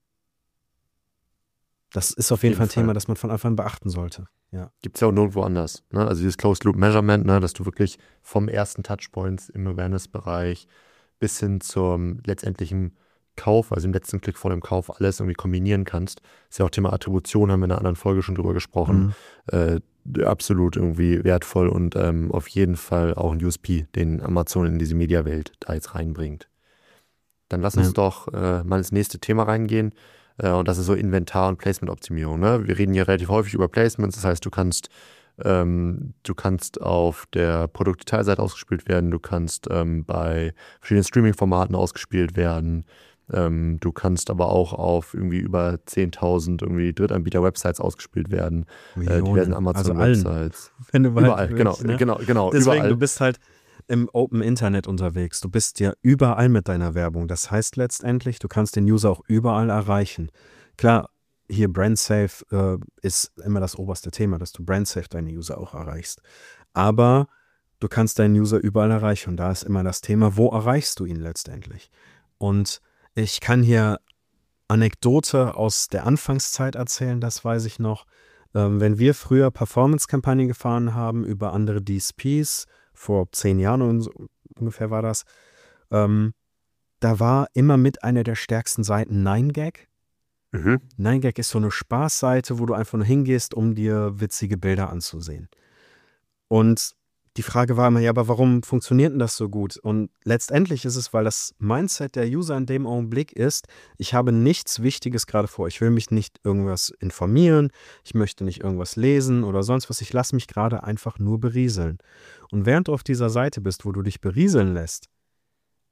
Das ist auf jeden, jeden Fall ein Fall. Thema, das man von Anfang an beachten sollte. Ja. Gibt es ja auch nirgendwo anders. Ne? Also dieses Closed-Loop-Measurement, ne? Dass du wirklich vom ersten Touchpoints im Awareness-Bereich bis hin zum letztendlichen Kauf, also im letzten Klick vor dem Kauf, alles irgendwie kombinieren kannst. Ist ja auch Thema Attribution, haben wir in einer anderen Folge schon drüber gesprochen. Mhm. Äh, absolut irgendwie wertvoll und ähm, auf jeden Fall auch ein U S P, den Amazon in diese Mediawelt da jetzt reinbringt. Dann lass uns Ja. doch äh, mal ins nächste Thema reingehen. Äh, und das ist so Inventar- und Placement-Optimierung. Ne? Wir reden hier relativ häufig über Placements. Das heißt, du kannst, ähm, du kannst auf der Produktdetailseite ausgespielt werden. Du kannst ähm, bei verschiedenen Streaming-Formaten ausgespielt werden. Ähm, du kannst aber auch auf irgendwie über zehntausend irgendwie Drittanbieter-Websites ausgespielt werden. Äh, diversen Millionen. Also Amazon-Websites. allen. Wenn du Überall, halt genau, willst, ne? genau, genau, Deswegen, überall. du bist halt im Open Internet unterwegs. Du bist ja überall mit deiner Werbung. Das heißt letztendlich, du kannst den User auch überall erreichen. Klar, hier BrandSafe äh, ist immer das oberste Thema, dass du BrandSafe deine User auch erreichst. Aber du kannst deinen User überall erreichen und da ist immer das Thema, wo erreichst du ihn letztendlich? Und ich kann hier Anekdote aus der Anfangszeit erzählen, das weiß ich noch. Ähm, wenn wir früher Performance-Kampagnen gefahren haben über andere D S Ps, vor zehn Jahren und so, ungefähr war das, ähm, da war immer mit einer der stärksten Seiten nine gag. Mhm. nine gag ist so eine Spaßseite, wo du einfach nur hingehst, um dir witzige Bilder anzusehen. Und die Frage war immer, ja, aber warum funktioniert denn das so gut? Und letztendlich ist es, weil das Mindset der User in dem Augenblick ist, ich habe nichts Wichtiges gerade vor. Ich will mich nicht irgendwas informieren, ich möchte nicht irgendwas lesen oder sonst was. Ich lasse mich gerade einfach nur berieseln. Und während du auf dieser Seite bist, wo du dich berieseln lässt,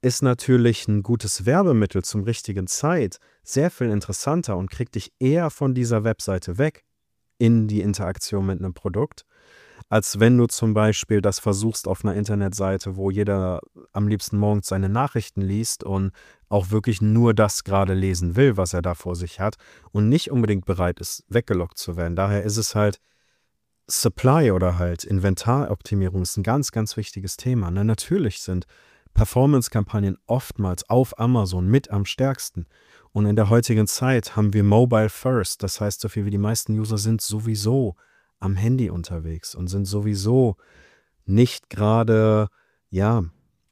ist natürlich ein gutes Werbemittel zum richtigen Zeit sehr viel interessanter und kriegt dich eher von dieser Webseite weg in die Interaktion mit einem Produkt, als wenn du zum Beispiel das versuchst auf einer Internetseite, wo jeder am liebsten morgens seine Nachrichten liest und auch wirklich nur das gerade lesen will, was er da vor sich hat und nicht unbedingt bereit ist, weggelockt zu werden. Daher ist es halt Supply oder halt Inventaroptimierung ist ein ganz, ganz wichtiges Thema. Ne? Natürlich sind Performance-Kampagnen oftmals auf Amazon mit am stärksten. Und in der heutigen Zeit haben wir Mobile First. Das heißt, so viel wie die meisten User sind sowieso am Handy unterwegs und sind sowieso nicht gerade, ja,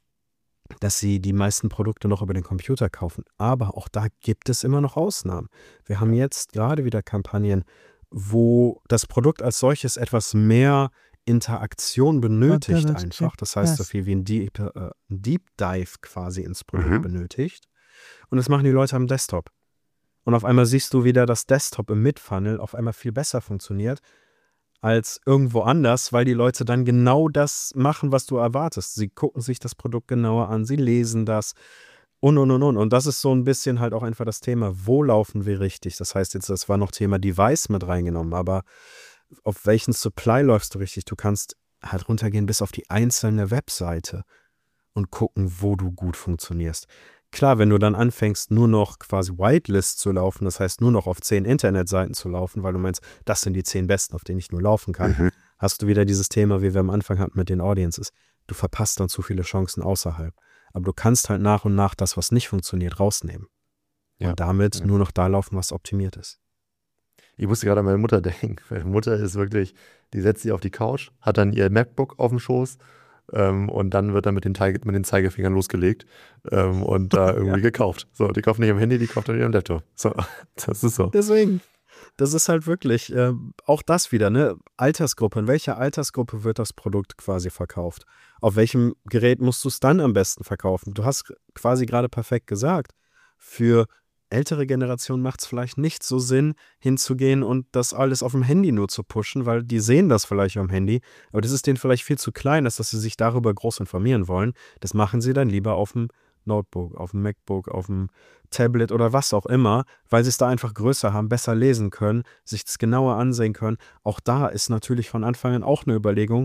dass sie die meisten Produkte noch über den Computer kaufen. Aber auch da gibt es immer noch Ausnahmen. Wir haben jetzt gerade wieder Kampagnen, wo das Produkt als solches etwas mehr Interaktion benötigt einfach. Das heißt, so viel wie ein Deep, äh, Deep Dive quasi ins Produkt Mhm. benötigt. Und das machen die Leute am Desktop. Und auf einmal siehst du wieder, dass Desktop im Mid-Funnel auf einmal viel besser funktioniert als irgendwo anders, weil die Leute dann genau das machen, was du erwartest. Sie gucken sich das Produkt genauer an, sie lesen das und, und, und, und. Und das ist so ein bisschen halt auch einfach das Thema, wo laufen wir richtig? Das heißt jetzt, das war noch Thema Device mit reingenommen, aber auf welchen Supply läufst du richtig? Du kannst halt runtergehen bis auf die einzelne Webseite und gucken, wo du gut funktionierst. Klar, wenn du dann anfängst, nur noch quasi Whitelist zu laufen, das heißt nur noch auf zehn Internetseiten zu laufen, weil du meinst, das sind die zehn besten, auf denen ich nur laufen kann, Mhm. hast du wieder dieses Thema, wie wir am Anfang hatten mit den Audiences. Du verpasst dann zu viele Chancen außerhalb. Aber du kannst halt nach und nach das, was nicht funktioniert, rausnehmen. Ja. Und damit Ja. nur noch da laufen, was optimiert ist. Ich musste gerade an meine Mutter denken. Meine Mutter ist wirklich, die setzt sich auf die Couch, hat dann ihr MacBook auf dem Schoß ähm, und dann wird dann mit den, Teige, mit den Zeigefingern losgelegt ähm, und da irgendwie gekauft. So, die kauft nicht am Handy, die kauft an ihrem Laptop. So, das ist so. Deswegen, das ist halt wirklich, äh, auch das wieder, ne? Altersgruppe. In welcher Altersgruppe wird das Produkt quasi verkauft? Auf welchem Gerät musst du es dann am besten verkaufen? Du hast quasi gerade perfekt gesagt, für ältere Generationen macht es vielleicht nicht so Sinn, hinzugehen und das alles auf dem Handy nur zu pushen, weil die sehen das vielleicht am Handy, aber das ist denen vielleicht viel zu klein, als dass sie sich darüber groß informieren wollen. Das machen sie dann lieber auf dem Notebook, auf dem MacBook, auf dem Tablet oder was auch immer, weil sie es da einfach größer haben, besser lesen können, sich das genauer ansehen können. Auch da ist natürlich von Anfang an auch eine Überlegung,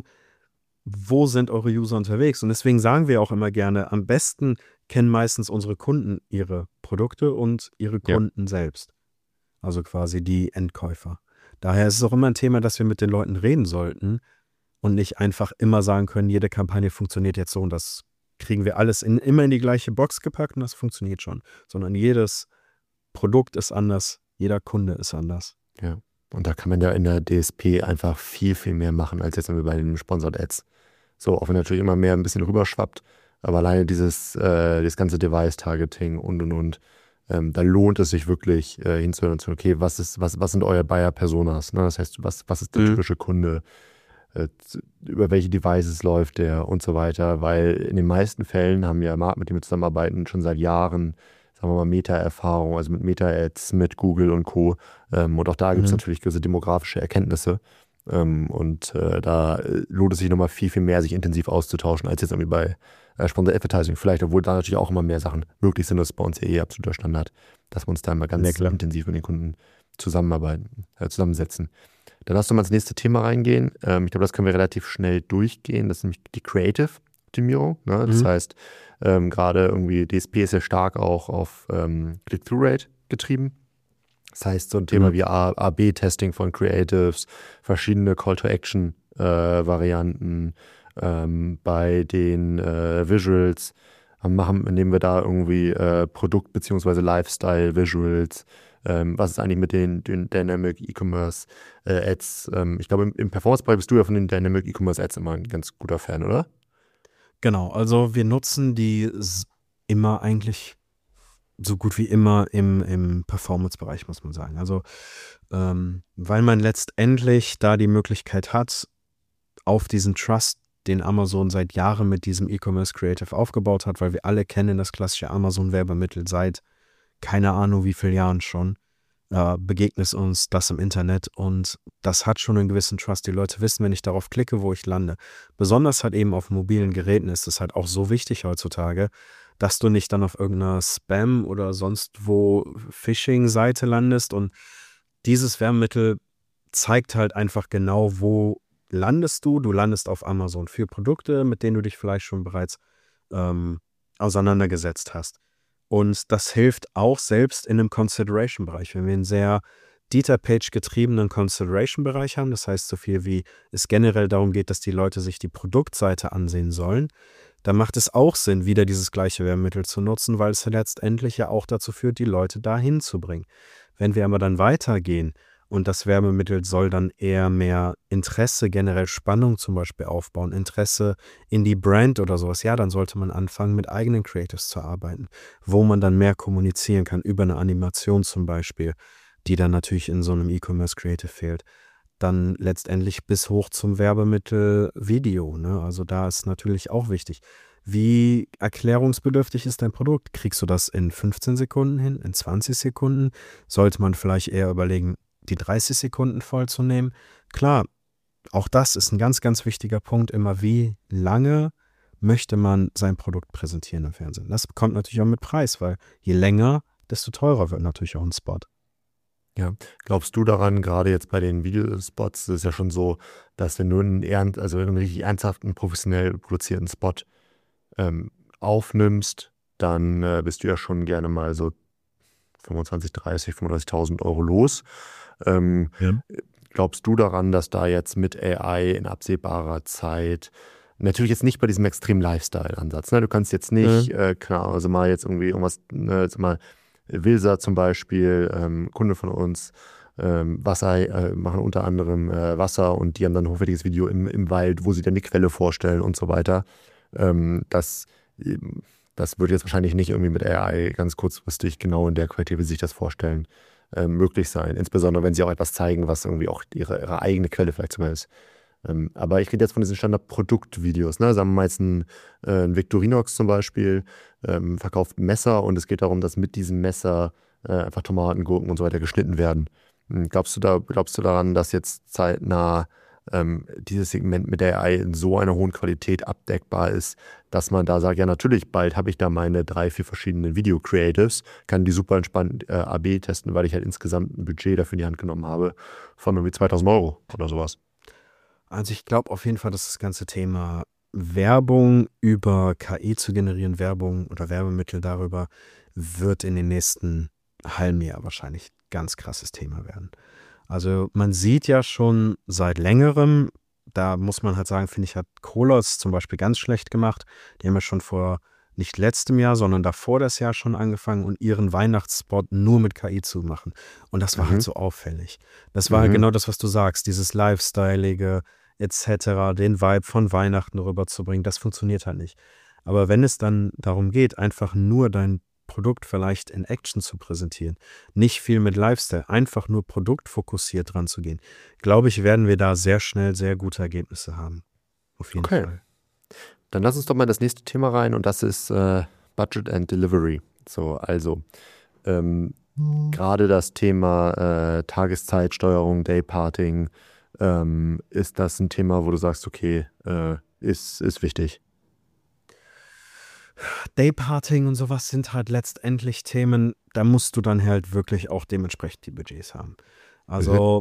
wo sind eure User unterwegs? Und deswegen sagen wir auch immer gerne, am besten kennen meistens unsere Kunden ihre Produkte und ihre Ja. Kunden selbst. Also quasi die Endkäufer. Daher ist es auch immer ein Thema, dass wir mit den Leuten reden sollten und nicht einfach immer sagen können, jede Kampagne funktioniert jetzt so und das kriegen wir alles in, immer in die gleiche Box gepackt und das funktioniert schon. Sondern jedes Produkt ist anders, jeder Kunde ist anders. Ja. Und da kann man ja in der D S P einfach viel, viel mehr machen, als jetzt bei den Sponsored Ads. So, auch wenn natürlich immer mehr ein bisschen rüberschwappt, aber alleine dieses, äh, das ganze Device-Targeting und und und, ähm, da lohnt es sich wirklich äh, hinzuhören und zu, okay, was ist, was, was sind eure Buyer-Personas? Ne? Das heißt, was, was ist der Mhm. typische Kunde? Äh, zu- über welche Devices läuft der und so weiter, weil in den meisten Fällen haben ja Marken, mit denen wir zusammenarbeiten, schon seit Jahren, sagen wir mal, Meta-Erfahrung, also mit Meta-Ads, mit Google und Co. Ähm, und auch da gibt es Mhm. natürlich gewisse demografische Erkenntnisse. Ähm, und äh, da äh, lohnt es sich nochmal viel, viel mehr, sich intensiv auszutauschen, als jetzt irgendwie bei äh, Sponsored Advertising. Vielleicht, obwohl da natürlich auch immer mehr Sachen möglich sind, das ist bei uns ja eh absoluter Standard, dass wir uns da immer ganz Ja, klar. intensiv mit den Kunden zusammenarbeiten, äh, zusammensetzen. Dann lass uns mal ins nächste Thema reingehen. Ähm, ich glaube, das können wir relativ schnell durchgehen. Das ist nämlich die Creative-Optimierung. Ne? Das Mhm. heißt, ähm, gerade irgendwie D S P ist ja stark auch auf ähm, Click-Through-Rate getrieben. Das heißt, so ein Thema Mhm. wie A B-Testing von Creatives, verschiedene Call-to-Action-Varianten ähm, bei den äh, Visuals, äh, machen, nehmen wir da irgendwie äh, Produkt- bzw. Lifestyle-Visuals. Ähm, was ist eigentlich mit den, den Dynamic E-Commerce äh, Ads? Ähm, ich glaube, im, im Performance-Bereich bist du ja von den Dynamic E-Commerce Ads immer ein ganz guter Fan, oder? Genau, also wir nutzen die s- immer eigentlich so gut wie immer im, im Performance-Bereich, muss man sagen. Also, ähm, weil man letztendlich da die Möglichkeit hat, auf diesen Trust, den Amazon seit Jahren mit diesem E-Commerce Creative aufgebaut hat, weil wir alle kennen das klassische Amazon-Werbemittel seit keine Ahnung wie vielen Jahren schon, äh, begegnet uns das im Internet und das hat schon einen gewissen Trust. Die Leute wissen, wenn ich darauf klicke, wo ich lande. Besonders halt eben auf mobilen Geräten ist es halt auch so wichtig heutzutage, dass du nicht dann auf irgendeiner Spam- oder sonst wo Phishing-Seite landest. Und dieses Werbemittel zeigt halt einfach genau, wo landest du. Du landest auf Amazon für Produkte, mit denen du dich vielleicht schon bereits ähm, auseinandergesetzt hast. Und das hilft auch selbst in einem Consideration-Bereich. Wenn wir einen sehr Data-Page-getriebenen Consideration-Bereich haben, das heißt so viel wie es generell darum geht, dass die Leute sich die Produktseite ansehen sollen, dann macht es auch Sinn, wieder dieses gleiche Werbemittel zu nutzen, weil es letztendlich ja auch dazu führt, die Leute dahin zu bringen. Wenn wir aber dann weitergehen und das Werbemittel soll dann eher mehr Interesse, generell Spannung zum Beispiel aufbauen, Interesse in die Brand oder sowas, ja, dann sollte man anfangen, mit eigenen Creatives zu arbeiten, wo man dann mehr kommunizieren kann, über eine Animation zum Beispiel, die dann natürlich in so einem E-Commerce Creative fehlt. Dann letztendlich bis hoch zum Werbemittel Video, ne? Also da ist natürlich auch wichtig. Wie erklärungsbedürftig ist dein Produkt? Kriegst du das in fünfzehn Sekunden hin, in zwanzig Sekunden? Sollte man vielleicht eher überlegen, die dreißig Sekunden vollzunehmen? Klar, auch das ist ein ganz, ganz wichtiger Punkt immer, wie lange möchte man sein Produkt präsentieren im Fernsehen. Das kommt natürlich auch mit Preis, weil je länger, desto teurer wird natürlich auch ein Spot. Ja, glaubst du daran, gerade jetzt bei den Videospots, ist es ja schon so, dass wenn du einen, ernst, also einen richtig ernsthaften, professionell produzierten Spot ähm, aufnimmst, dann äh, bist du ja schon gerne mal so fünfundzwanzig, dreißig, fünfunddreißigtausend Euro los. Ähm, Ja. Glaubst du daran, dass da jetzt mit A I in absehbarer Zeit, natürlich jetzt nicht bei diesem extremen Lifestyle-Ansatz, ne? Du kannst jetzt nicht, äh, klar, also mal jetzt irgendwie irgendwas, ne, jetzt mal Wilsa zum Beispiel, ähm, Kunde von uns, ähm, Wasser, äh, machen unter anderem äh, Wasser und die haben dann ein hochwertiges Video im, im Wald, wo sie dann die Quelle vorstellen und so weiter. Ähm, das, das wird jetzt wahrscheinlich nicht irgendwie mit A I ganz kurzfristig genau in der Qualität, wie sie sich das vorstellen, äh, möglich sein. Insbesondere, wenn sie auch etwas zeigen, was irgendwie auch ihre, ihre eigene Quelle vielleicht sogar ist. Ähm, aber ich rede jetzt von diesen Standard-Produktvideos, ne? Sagen wir mal jetzt ein, äh, ein Victorinox zum Beispiel, ähm, verkauft ein Messer und es geht darum, dass mit diesem Messer äh, einfach Tomaten, Gurken und so weiter geschnitten werden. Hm, Glaubst du da, glaubst du daran, dass jetzt zeitnah ähm, dieses Segment mit der A I in so einer hohen Qualität abdeckbar ist, dass man da sagt, ja natürlich, bald habe ich da meine drei, vier verschiedenen Video-Creatives, kann die super entspannt äh, A B testen, weil ich halt insgesamt ein Budget dafür in die Hand genommen habe von irgendwie zweitausend Euro oder sowas. Also ich glaube auf jeden Fall, dass das ganze Thema Werbung über K I zu generieren, Werbung oder Werbemittel darüber, wird in den nächsten halben Jahr wahrscheinlich ganz krasses Thema werden. Also man sieht ja schon seit längerem, da muss man halt sagen, finde ich, hat Kolos zum Beispiel ganz schlecht gemacht. Die haben ja schon vor nicht letztem Jahr, sondern davor das Jahr schon angefangen und ihren Weihnachtsspot nur mit K I zu machen. Und das war Mhm. halt so auffällig. Das war halt Mhm. genau das, was du sagst, dieses Lifestyleige et cetera, den Vibe von Weihnachten rüberzubringen, das funktioniert halt nicht. Aber wenn es dann darum geht, einfach nur dein Produkt vielleicht in Action zu präsentieren, nicht viel mit Lifestyle, einfach nur produktfokussiert dran zu gehen, glaube ich, werden wir da sehr schnell sehr gute Ergebnisse haben. Auf jeden Okay. Fall. Dann lass uns doch mal in das nächste Thema rein und das ist äh, Budget and Delivery. So, also ähm, gerade das Thema äh, Tageszeitsteuerung, Dayparting, ähm, ist das ein Thema, wo du sagst, okay, äh, ist, ist wichtig. Dayparting und sowas sind halt letztendlich Themen, da musst du dann halt wirklich auch dementsprechend die Budgets haben. Also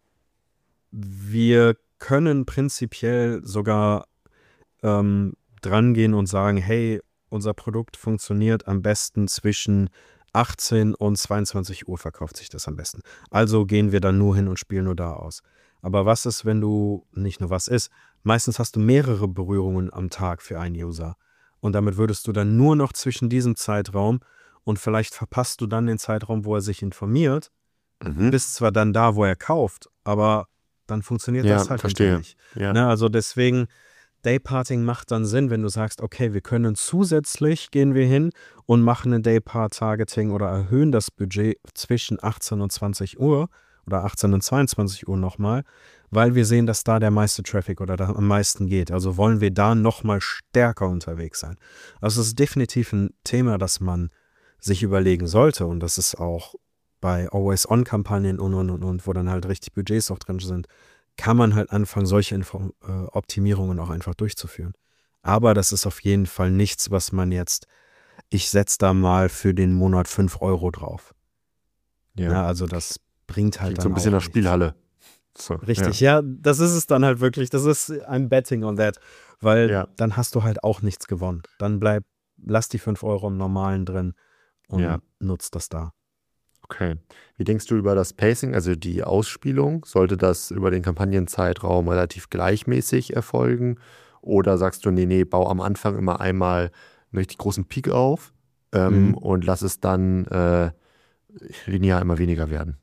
wir können prinzipiell sogar ähm, dran gehen und sagen, hey, unser Produkt funktioniert am besten zwischen achtzehn und zweiundzwanzig Uhr verkauft sich das am besten. Also gehen wir dann nur hin und spielen nur da aus. Aber was ist, wenn du, nicht nur was ist, meistens hast du mehrere Berührungen am Tag für einen User. Und damit würdest du dann nur noch zwischen diesem Zeitraum und vielleicht verpasst du dann den Zeitraum, wo er sich informiert, Mhm. bist zwar dann da, wo er kauft, aber dann funktioniert Ja, das halt verstehe. nicht. Ja. Ne? Also deswegen, Dayparting macht dann Sinn, wenn du sagst, okay, wir können zusätzlich, gehen wir hin und machen ein Daypart-Targeting oder erhöhen das Budget zwischen achtzehn und zwanzig Uhr oder achtzehn und zweiundzwanzig Uhr nochmal, weil wir sehen, dass da der meiste Traffic oder da am meisten geht. Also wollen wir da nochmal stärker unterwegs sein. Also es ist definitiv ein Thema, das man sich überlegen sollte und das ist auch bei Always-On-Kampagnen und, und, und, und, wo dann halt richtig Budgets auch drin sind, kann man halt anfangen, solche Info- äh, Optimierungen auch einfach durchzuführen. Aber das ist auf jeden Fall nichts, was man jetzt ich setze da mal für den Monat fünf Euro drauf. Ja. Ja, also das bringt halt Klingt dann so ein bisschen auch nach nichts. Spielhalle. So, Richtig, ja. ja, das ist es dann halt wirklich. Das ist ein Betting on that, weil Ja. dann hast du halt auch nichts gewonnen. Dann bleib, lass die fünf Euro im Normalen drin und Ja. nutzt das da. Okay. Wie denkst du über das Pacing, also die Ausspielung? Sollte das über den Kampagnenzeitraum relativ gleichmäßig erfolgen? Oder sagst du, nee, nee, bau am Anfang immer einmal einen richtig großen Peak auf ähm, Mhm. und lass es dann äh, linear immer weniger werden?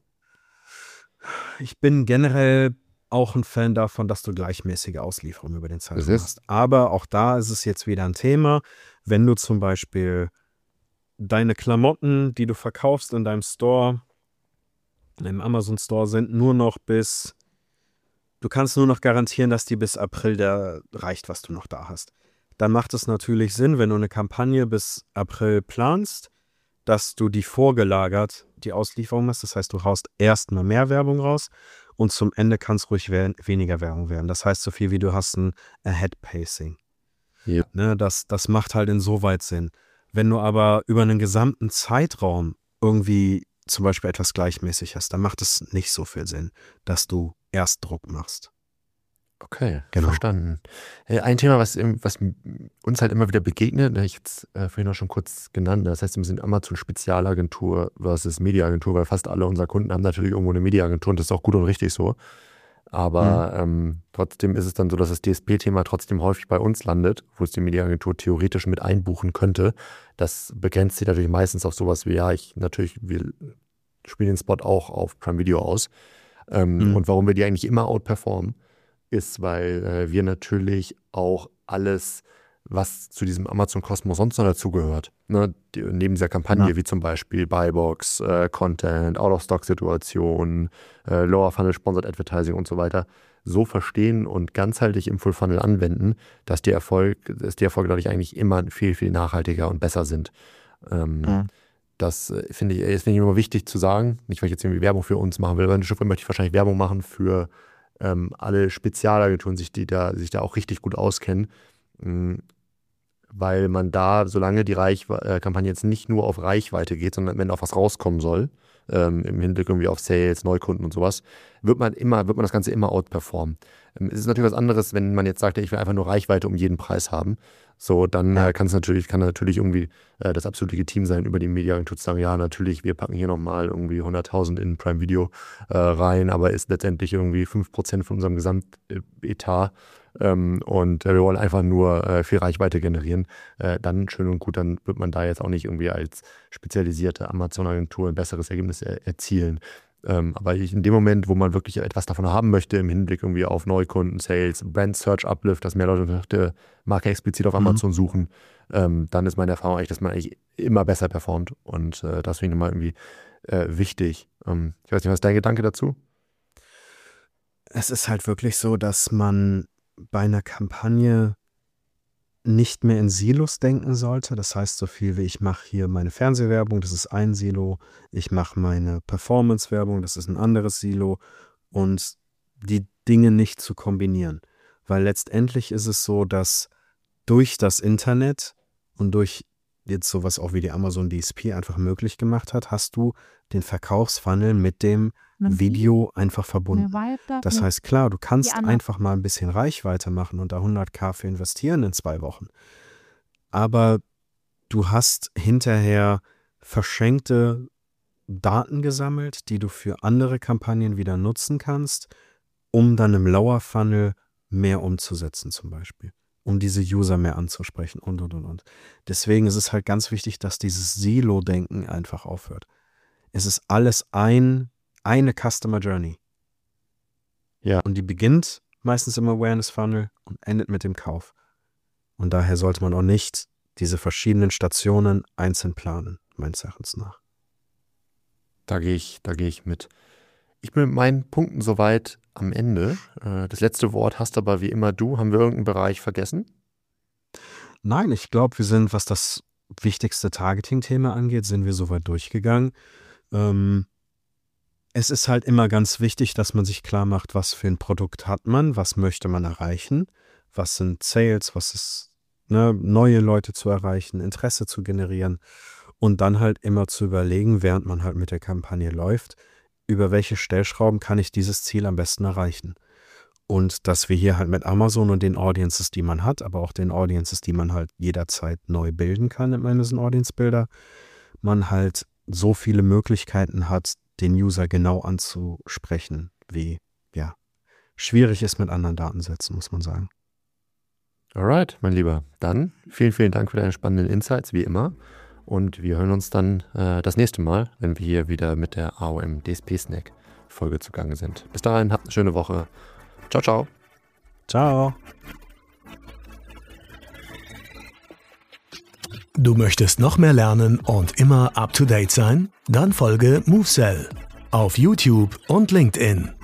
Ich bin generell auch ein Fan davon, dass du gleichmäßige Auslieferung über den Zeitraum ist- hast. Aber auch da ist es jetzt wieder ein Thema, wenn du zum Beispiel deine Klamotten, die du verkaufst in deinem Store, im Amazon Store, sind nur noch bis, du kannst nur noch garantieren, dass die bis April da reicht, was du noch da hast. Dann macht es natürlich Sinn, wenn du eine Kampagne bis April planst, dass du die vorgelagert, die Auslieferung hast. Das heißt, du haust erstmal mehr Werbung raus und zum Ende kann es ruhig we- weniger Werbung werden. Das heißt so viel wie du hast ein Ahead-Pacing. Ja. Ne, das, das macht halt insoweit Sinn. Wenn du aber über einen gesamten Zeitraum irgendwie zum Beispiel etwas gleichmäßig hast, dann macht es nicht so viel Sinn, dass du erst Druck machst. Okay, Genau. verstanden. Äh, Ein Thema, was, im- was m- uns halt immer wieder begegnet, ne, ich jetzt äh, vorhin auch schon kurz genannt, das heißt, wir sind Amazon-Spezialagentur versus Mediaagentur, weil fast alle unserer Kunden haben natürlich irgendwo eine Mediaagentur und das ist auch gut und richtig so. Aber ähm, trotzdem ist es dann so, dass das D S P-Thema trotzdem häufig bei uns landet, wo es die Mediaagentur theoretisch mit einbuchen könnte. Das begrenzt sich natürlich meistens auf sowas wie, ja, ich natürlich, wir spielen den Spot auch auf Prime Video aus. Ähm, Mhm. Und warum wir die eigentlich immer outperformen, ist, weil äh, wir natürlich auch alles, was zu diesem Amazon-Kosmos sonst noch dazugehört, ne, die, neben dieser Kampagne, Ja. wie zum Beispiel Buybox, äh, Content, Out-of-Stock-Situationen, äh, Lower-Funnel, Sponsored Advertising und so weiter, so verstehen und ganzheitlich im Full-Funnel anwenden, dass die Erfolg, dass die Erfolge dadurch eigentlich immer viel, viel nachhaltiger und besser sind. Ähm, Mhm. Das äh, finde ich, ist, finde ich immer wichtig zu sagen. Nicht, weil ich jetzt irgendwie Werbung für uns machen will, weil in Schiff möchte ich wahrscheinlich Werbung machen für ähm, alle Spezialagenturen, sich, die da, sich da auch richtig gut auskennen. Mm, Weil man da, solange die Reichwe- äh, Kampagne jetzt nicht nur auf Reichweite geht, sondern wenn auf was rauskommen soll, ähm, im Hinblick irgendwie auf Sales, Neukunden und sowas, wird man immer, wird man das Ganze immer outperformen. Ähm, es ist natürlich was anderes, wenn man jetzt sagt, ich will einfach nur Reichweite um jeden Preis haben. So, dann Ja. äh, kann es natürlich, kann natürlich irgendwie äh, das absolut legitim sein, über die Mediaagentur zu sagen, ja, natürlich, wir packen hier nochmal irgendwie hunderttausend in Prime Video äh, rein, aber ist letztendlich irgendwie fünf Prozent von unserem Gesamtetat ähm, und äh, wir wollen einfach nur äh, viel Reichweite generieren. Äh, dann schön und gut, dann wird man da jetzt auch nicht irgendwie als spezialisierte Amazon-Agentur ein besseres Ergebnis er erzielen. Ähm, aber ich, in dem Moment, wo man wirklich etwas davon haben möchte, im Hinblick irgendwie auf Neukunden, Sales, Brand Search Uplift, dass mehr Leute nach der Marke explizit auf Mhm. Amazon suchen, ähm, dann ist meine Erfahrung eigentlich, dass man eigentlich immer besser performt. Und äh, das finde ich nochmal irgendwie äh, wichtig. Ähm, ich weiß nicht, was ist dein Gedanke dazu? Es ist halt wirklich so, dass man bei einer Kampagne nicht mehr in Silos denken sollte. Das heißt so viel wie, ich mache hier meine Fernsehwerbung, das ist ein Silo, ich mache meine Performance-Werbung, das ist ein anderes Silo und die Dinge nicht zu kombinieren. Weil letztendlich ist es so, dass durch das Internet und durch jetzt sowas auch wie die Amazon D S P einfach möglich gemacht hat, hast du den Verkaufsfunnel mit dem Video einfach verbunden. Das heißt, klar, du kannst einfach mal ein bisschen Reichweite machen und da hunderttausend für investieren in zwei Wochen. Aber du hast hinterher verschenkte Daten gesammelt, die du für andere Kampagnen wieder nutzen kannst, um dann im Lower Funnel mehr umzusetzen zum Beispiel, um diese User mehr anzusprechen und, und, und, und. Deswegen ist es halt ganz wichtig, dass dieses Silo-Denken einfach aufhört. Es ist alles ein eine Customer Journey. Ja. Und die beginnt meistens im Awareness Funnel und endet mit dem Kauf. Und daher sollte man auch nicht diese verschiedenen Stationen einzeln planen, meines Erachtens nach. Da gehe ich, da gehe ich mit. Ich bin mit meinen Punkten soweit am Ende. Äh, Das letzte Wort hast aber wie immer du. Haben wir irgendeinen Bereich vergessen? Nein, ich glaube, wir sind, was das wichtigste Targeting-Thema angeht, sind wir soweit durchgegangen. Ähm, es ist halt immer ganz wichtig, dass man sich klar macht, was für ein Produkt hat man, was möchte man erreichen, was sind Sales, was ist ne, neue Leute zu erreichen, Interesse zu generieren und dann halt immer zu überlegen, während man halt mit der Kampagne läuft, über welche Stellschrauben kann ich dieses Ziel am besten erreichen. Und dass wir hier halt mit Amazon und den Audiences, die man hat, aber auch den Audiences, die man halt jederzeit neu bilden kann im Amazon Audience Builder, man halt so viele Möglichkeiten hat, den User genau anzusprechen, wie, ja, schwierig ist mit anderen Datensätzen, muss man sagen. Alright, mein Lieber. Dann vielen, vielen Dank für deine spannenden Insights, wie immer. Und wir hören uns dann äh, das nächste Mal, wenn wir hier wieder mit der A O M D S P-Snack Folge zugange sind. Bis dahin, habt eine schöne Woche. Ciao, ciao. Ciao. Du möchtest noch mehr lernen und immer up to date sein? Dann folge MoveSell auf YouTube und LinkedIn.